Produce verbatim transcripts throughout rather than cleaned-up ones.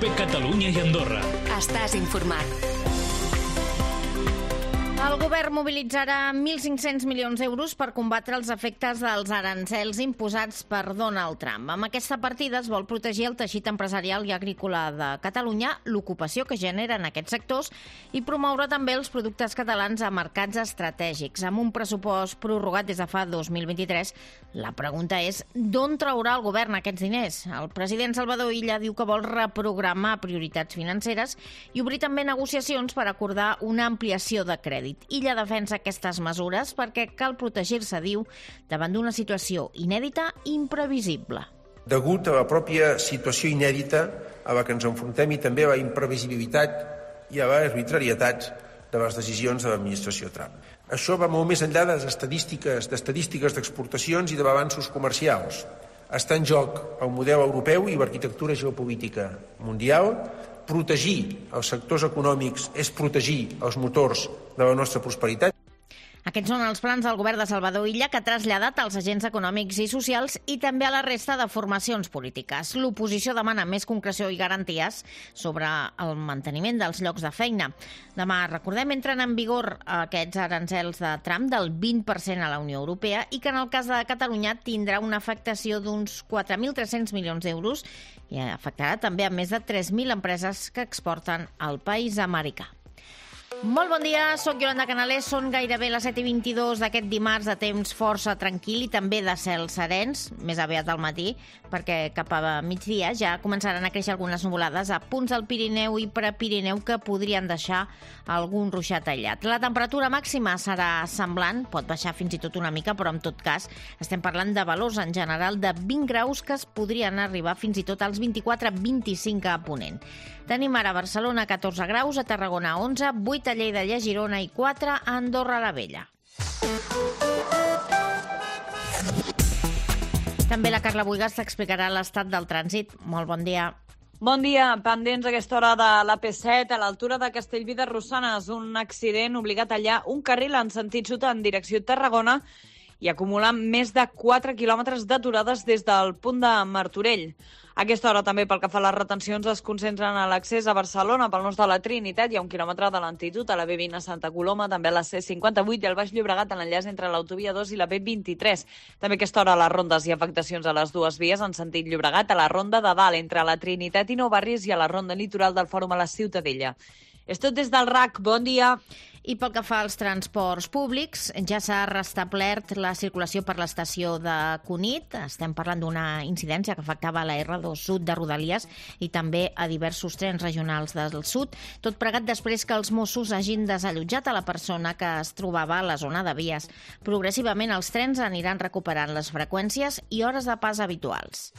COPE Catalunya i Andorra. Estàs informat. El govern mobilitzarà mil cinc-cents milions d'euros per combatre els efectes dels arancels imposats per Donald Trump. Amb aquesta partida es vol protegir el teixit empresarial i agrícola de Catalunya, l'ocupació que generen aquests sectors i promoure també els productes catalans a mercats estratègics. Amb un pressupost prorrogat des de fa dos mil vint-i-tres, la pregunta és d'on traurà el govern aquests diners? El president Salvador Illa diu que vol reprogramar prioritats financeres i obrir també negociacions per acordar una ampliació de crèdit. Illa defensa aquestes mesures perquè cal protegir-se, diu, davant d'una situació inèdita i imprevisible. Degut a la pròpia situació inèdita a la que ens enfrontem i també a la imprevisibilitat i a les arbitrarietats de les decisions de l'administració Trump. Això va molt més enllà de les estadístiques d'estadístiques d'exportacions i de balanços comercials. Està en joc el model europeu i l'arquitectura geopolítica mundial. Protegir els sectors econòmics és protegir els motors de la nostra prosperitat. Aquests són els plans del govern de Salvador Illa, que ha traslladat als agents econòmics i socials i també a la resta de formacions polítiques. L'oposició demana més concreció i garanties sobre el manteniment dels llocs de feina. Demà, recordem, entren en vigor aquests arancels de Trump del vint per cent a la Unió Europea i que en el cas de Catalunya tindrà una afectació d'uns quatre mil tres-cents milions d'euros i afectarà també a més de tres mil empreses que exporten al país americà. Molt bon dia, soc Yolanda Canalés, són gairebé les set i vint-i-dos d'aquest dimarts de temps força tranquil i també de cels serens, més aviat al matí, perquè cap a migdia ja començaran a créixer algunes nuvolades a punts del Pirineu i Prepirineu que podrien deixar algun ruixat aïllat. La temperatura màxima serà semblant, pot baixar fins i tot una mica, però en tot cas estem parlant de valors en general de vint graus que es podrien arribar fins i tot als vint-i-quatre a vint-i-cinc a Ponent. Tenim ara a Barcelona catorze graus, a Tarragona onze, vuit a Lleida i a Girona i quatre a Andorra la Vella. També la Carla Buigas t'explicarà l'estat del trànsit. Molt bon dia. Bon dia. Pendents a aquesta hora de l'A P set, a l'altura de Castellví de Rosanes, un accident obligat allà un carril en sentit sud en direcció Tarragona i acumulant més de quatre quilòmetres d'aturades des del punt de Martorell. A aquesta hora també pel que fa a les retencions es concentren a l'accés a Barcelona pel nus de la Trinitat. Hi ha un quilòmetre de lentitud a la B vint a Santa Coloma, també a la C cinquanta-vuit i al Baix Llobregat en l'enllaç entre l'autovia dos i la B vint-i-tres. També a aquesta hora a les rondes i afectacions a les dues vies en sentit Llobregat, a la ronda de dalt entre la Trinitat i Nou Barris i a la ronda litoral del Fòrum a la Ciutadella. És tot des del R A C. Bon dia. I pel que fa als transports públics, ja s'ha restablert la circulació per l'estació de Cunit. Estem parlant d'una incidència que afectava la R dos Sud de Rodalies i també a diversos trens regionals del sud. Tot plegat després que els Mossos hagin desallotjat a la persona que es trobava a la zona de vies. Progressivament els trens aniran recuperant les freqüències i hores de pas habituals.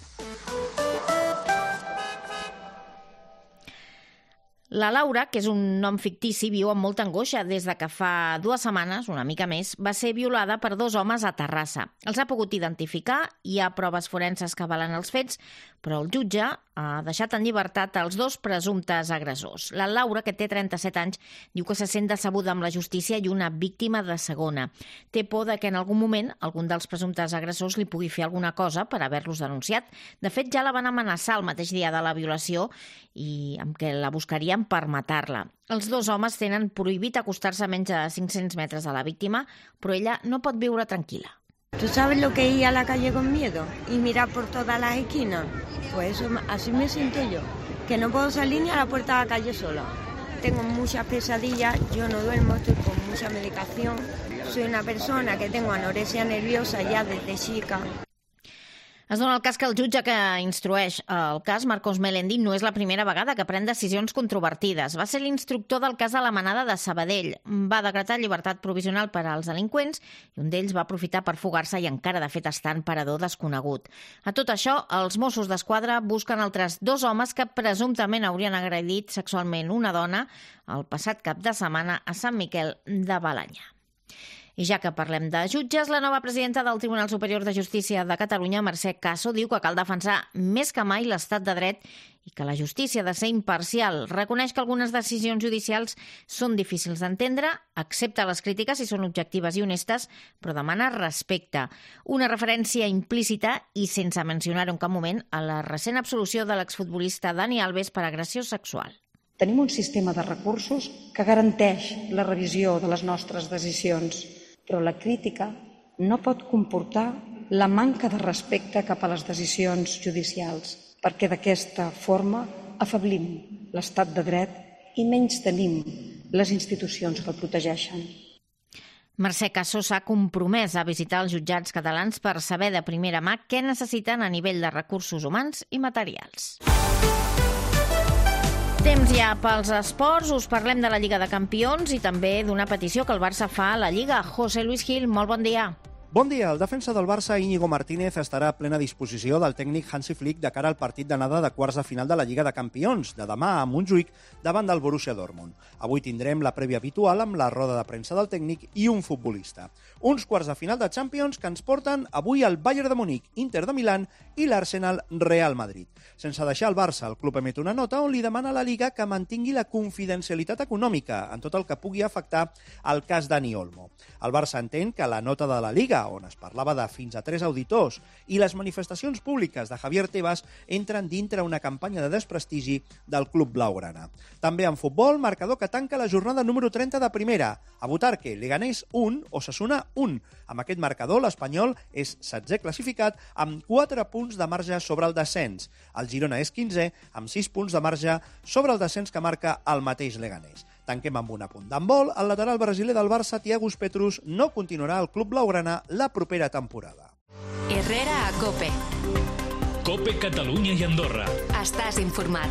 La Laura, que és un nom fictici, viu amb molta angoixa des de que fa dues setmanes, una mica més, va ser violada per dos homes a Terrassa. Els ha pogut identificar, hi ha proves forenses que avalen els fets, però el jutge ha deixat en llibertat els dos presumptes agressors. La Laura, que té trenta-set anys, diu que se sent decebuda amb la justícia i una víctima de segona. Té por de que en algun moment algun dels presumptes agressors li pugui fer alguna cosa per haver-los denunciat. De fet, ja la van amenaçar el mateix dia de la violació i amb què la buscarien per matar-la. Els dos homes tenen prohibit acostar-se a menys de cinc-cents metres de la víctima, però ella no pot viure tranquil·la. ¿Tú sabes lo que es ir a la calle con miedo y mirar por todas las esquinas? Pues eso, así me siento yo, que no puedo salir ni a la puerta de la calle sola. Tengo muchas pesadillas, yo no duermo, estoy con mucha medicación. Soy una persona que tengo anorexia nerviosa ya desde chica. Es dona el cas que el jutge que instrueix el cas, Marcos Melendi, no és la primera vegada que pren decisions controvertides. Va ser l'instructor del cas de la Manada de Sabadell. Va decretar llibertat provisional per als delinqüents i un d'ells va aprofitar per fugar-se i encara de fet està en parador desconegut. A tot això, els Mossos d'Esquadra busquen altres dos homes que presumptament haurien agredit sexualment una dona el passat cap de setmana a Sant Miquel de Balenyà. I ja que parlem de jutges, la nova presidenta del Tribunal Superior de Justícia de Catalunya, Mercè Caso, diu que cal defensar més que mai l'estat de dret i que la justícia ha de ser imparcial. Reconeix que algunes decisions judicials són difícils d'entendre, accepta les crítiques si són objectives i honestes, però demana respecte. Una referència implícita i sense mencionar-ho en cap moment a la recent absolució de l'exfutbolista Dani Alves per agressió sexual. Tenim un sistema de recursos que garanteix la revisió de les nostres decisions, però la crítica no pot comportar la manca de respecte cap a les decisions judicials, perquè d'aquesta forma afeblim l'estat de dret i menystenim les institucions que el protegeixen. Mercè Caso s'ha compromès a visitar els jutjats catalans per saber de primera mà què necessiten a nivell de recursos humans i materials. Temps ja pels esports, us parlem de la Lliga de Campions i també d'una petició que el Barça fa a la Lliga. José Luis Gil, molt bon dia. Bon dia. El defensa del Barça, Íñigo Martínez, estarà a plena disposició del tècnic Hansi Flick de cara al partit d'anada de quarts de final de la Lliga de Campions, de demà a Montjuïc, davant del Borussia Dortmund. Avui tindrem la prèvia habitual amb la roda de premsa del tècnic i un futbolista. Uns quarts de final de Champions que ens porten avui al Bayern de Múnich, Inter de Milán i l'Arsenal Real Madrid. Sense deixar el Barça, el club emet una nota on li demana a la Liga que mantingui la confidencialitat econòmica en tot el que pugui afectar el cas Dani Olmo. El Barça entén que la nota de la Liga, on es parlava de fins a tres auditors, i les manifestacions públiques de Javier Tebas entren dintre una campanya de desprestigi del club blaugrana. També en futbol, marcador que tanca la jornada número trenta de primera. A Butarque, Leganés un, Osasuna un. Amb aquest marcador, l'Espanyol és setzè classificat amb quatre punts de marge sobre el descens. El Girona és quinzè amb sis punts de marge sobre el descens que marca el mateix Leganés. Tanquem amb un apunt d'handbol. El lateral brasiler del Barça, Thiago Petrus, no continuarà al club blaugrana la propera temporada. Herrera a COPE. COPE Catalunya y Andorra. Estás informat.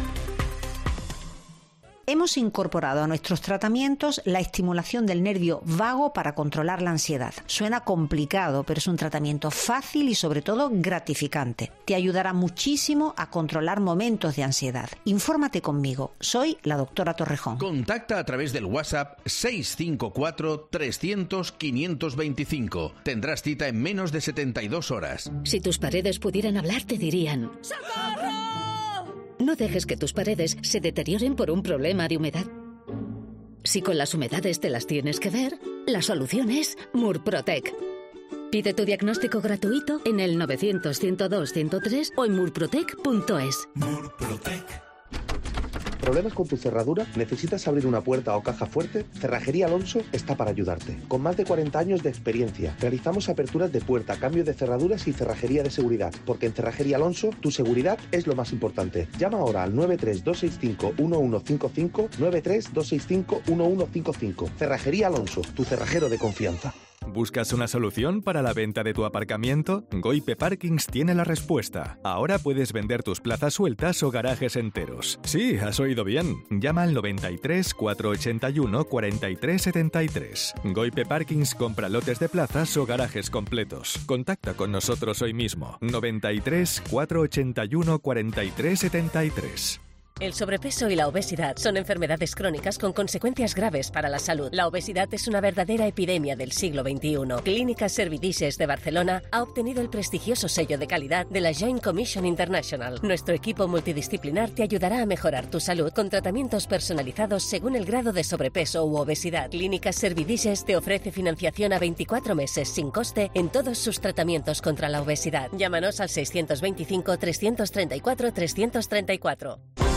Hemos incorporado a nuestros tratamientos la estimulación del nervio vago para controlar la ansiedad. Suena complicado, pero es un tratamiento fácil y sobre todo gratificante. Te ayudará muchísimo a controlar momentos de ansiedad. Infórmate conmigo. Soy la doctora Torrejón. Contacta a través del WhatsApp seis cinco cuatro, trescientos, quinientos veinticinco. Tendrás cita en menos de setenta y dos horas. Si tus paredes pudieran hablar, te dirían: ¡socorro! No dejes que tus paredes se deterioren por un problema de humedad. Si con las humedades te las tienes que ver, la solución es Murprotec. Pide tu diagnóstico gratuito en el novecientos, ciento dos, ciento tres o en murprotec punto es. Murprotec. ¿Problemas con tu cerradura? ¿Necesitas abrir una puerta o caja fuerte? Cerrajería Alonso está para ayudarte. Con más de cuarenta años de experiencia, realizamos aperturas de puerta, cambio de cerraduras y cerrajería de seguridad. Porque en Cerrajería Alonso, tu seguridad es lo más importante. Llama ahora al nueve tres dos seis cinco uno uno cinco cinco, nueve tres dos seis cinco uno uno cinco cinco. Cerrajería Alonso, tu cerrajero de confianza. ¿Buscas una solución para la venta de tu aparcamiento? Goipe Parkings tiene la respuesta. Ahora puedes vender tus plazas sueltas o garajes enteros. Sí, has oído bien. Llama al noventa y tres, cuatrocientos ochenta y uno, cuarenta y tres setenta y tres. Goipe Parkings compra lotes de plazas o garajes completos. Contacta con nosotros hoy mismo. noventa y tres, cuatrocientos ochenta y uno, cuarenta y tres setenta y tres. El sobrepeso y la obesidad son enfermedades crónicas con consecuencias graves para la salud. La obesidad es una verdadera epidemia del siglo veintiuno. Clínicas Servidices de Barcelona ha obtenido el prestigioso sello de calidad de la Joint Commission International. Nuestro equipo multidisciplinar te ayudará a mejorar tu salud con tratamientos personalizados según el grado de sobrepeso u obesidad. Clínicas Servidices te ofrece financiación a veinticuatro meses sin coste en todos sus tratamientos contra la obesidad. Llámanos al seiscientos veinticinco, trescientos treinta y cuatro, trescientos treinta y cuatro.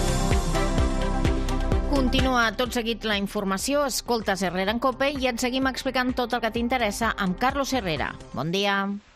Continua tot seguit la informació, escoltes Herrera en COPE i et seguim explicant tot el que t'interessa amb Carlos Herrera. Bon dia.